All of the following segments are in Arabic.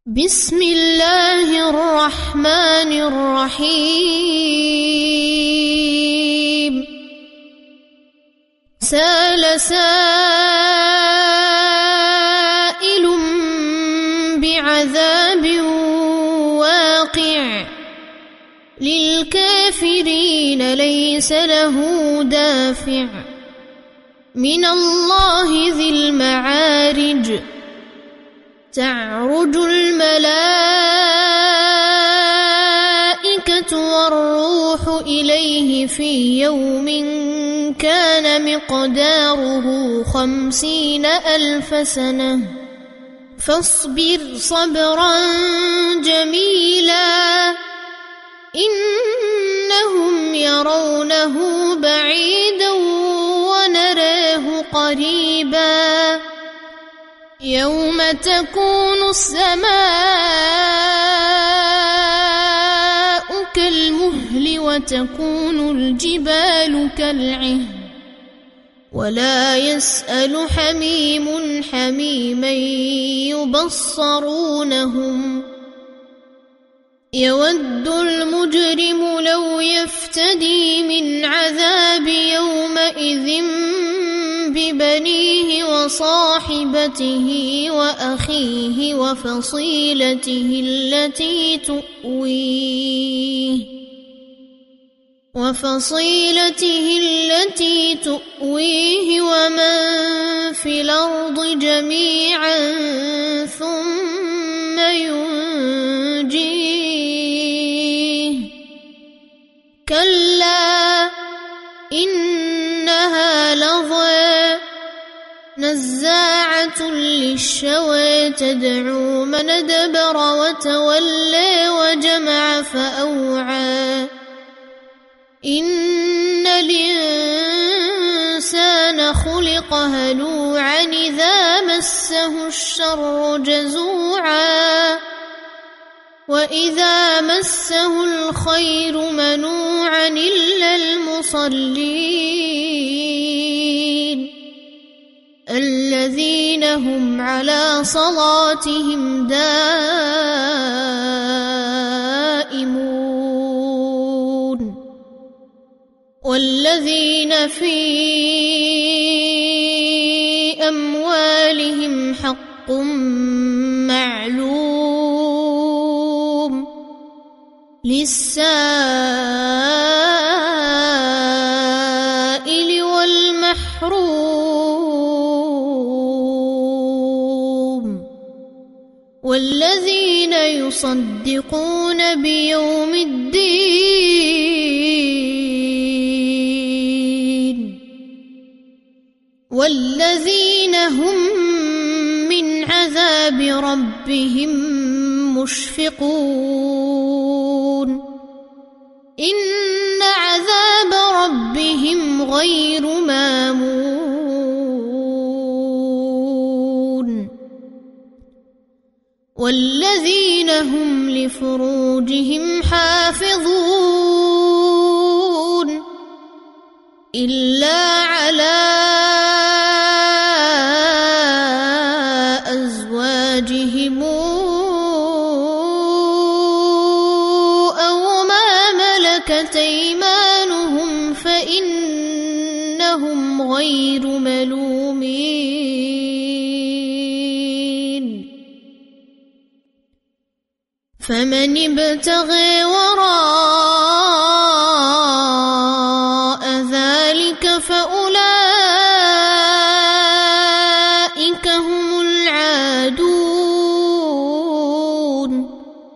بسم الله الرحمن الرحيم سأل سائل بعذاب واقع للكافرين ليس له دافع من الله ذي المعارج تعرج الملائكة والروح إليه في يوم كان مقداره 50,000 سنة فاصبر صبرا جميلا إنهم يرونه بعيدا ونراه قريبا يوم تكون السماء كالمهل وتكون الجبال كالعهن ولا يسأل حميم حميما يبصرونهم يود المجرم لو يفتدي من عذاب يومئذ ببنيه وصاحبته وأخيه وفصيلته التي تؤويه ومن في الأرض جميعا ثم ينجيه كلا إنها لظى نزاعة للشوى تدعو من أدبر وتولى وجمع فأوعى إن الإنسان خلق هلوعا إذا مسه الشر جزوعا وإذا مسه الخير منوعا إلا المصلين الذين هم على صلاتهم دائمون والذين في أموالهم حق معلوم للسائل والمحروم والذين يصدقون بيوم الدين والذين هم من عذاب ربهم مشفقون إن عذاب ربهم غير مامون والذين هم لفروجهم حافظون إلا على أزواجهم أو ما ملكت أيمانهم فإنهم غير ملومين فمن ابتغي وراء ذلك فأولئك هم العادون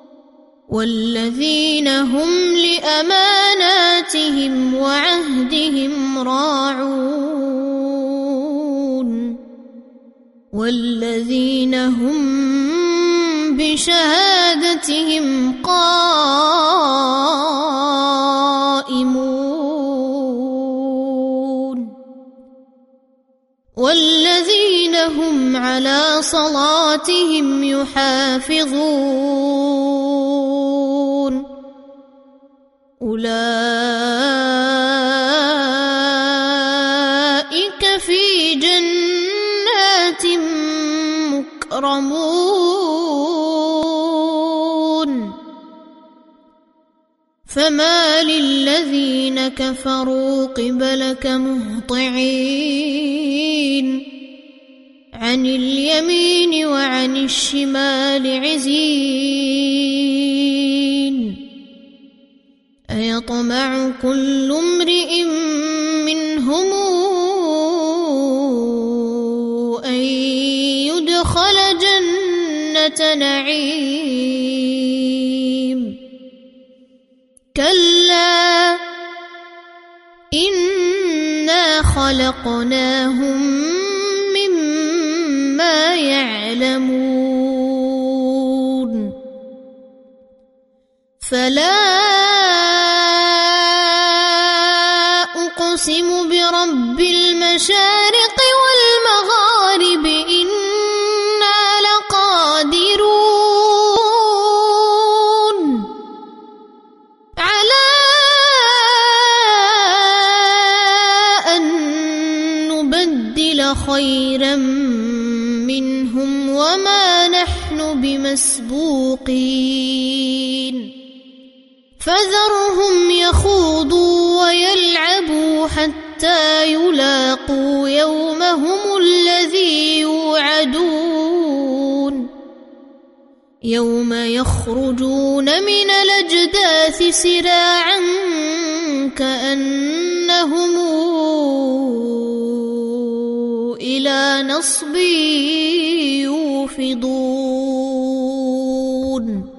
والذين هم لأماناتهم وعهدهم راعون والذين هم بشهادتهم قائمون والذين هم على صلاتهم يحافظون أولئك في جنات مكرمون فما للذين كفروا قبلك مهطعين عن اليمين وعن الشمال عزين أيطمع كل امرئ منهم أن يدخل جنة نعيم كلا إنا خلقناهم مما يعلمون فلا أقسم برب المشارق والمغارب إنا لقادرون على أن نبدل خيرا منهم وما نحن بمسبوقين فذرهم يخوضوا ويلعبوا حتى يلاقوا يومهم الذي يوعدون يوم يخرجون من الأجداث سراعا كأنهم إلى نصب يوفضون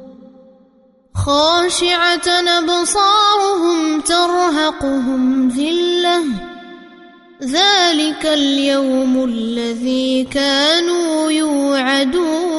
خاشعة أبصارهم ترهقهم ذلة ذلك اليوم الذي كانوا يوعدون